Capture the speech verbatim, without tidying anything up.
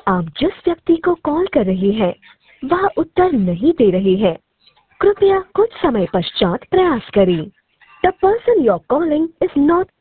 आप जिस व्यक्ति को कॉल कर रहे हैं वह उत्तर नहीं दे रहे हैं। कृपया कुछ समय पश्चात प्रयास करें। The person you are calling is not